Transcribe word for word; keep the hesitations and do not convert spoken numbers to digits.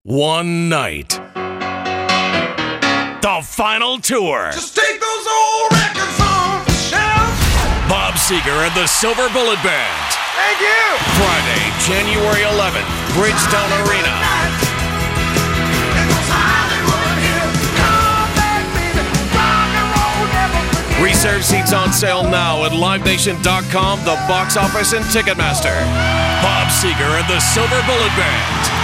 One night. The final tour. Just take those old records off the shelf. Bob Seger and the Silver Bullet Band. Thank you. Friday, January eleventh, Bridgestone Arena. Reserve seats on sale now at live nation dot com, the box office, and Ticketmaster. Bob Seger and the Silver Bullet Band.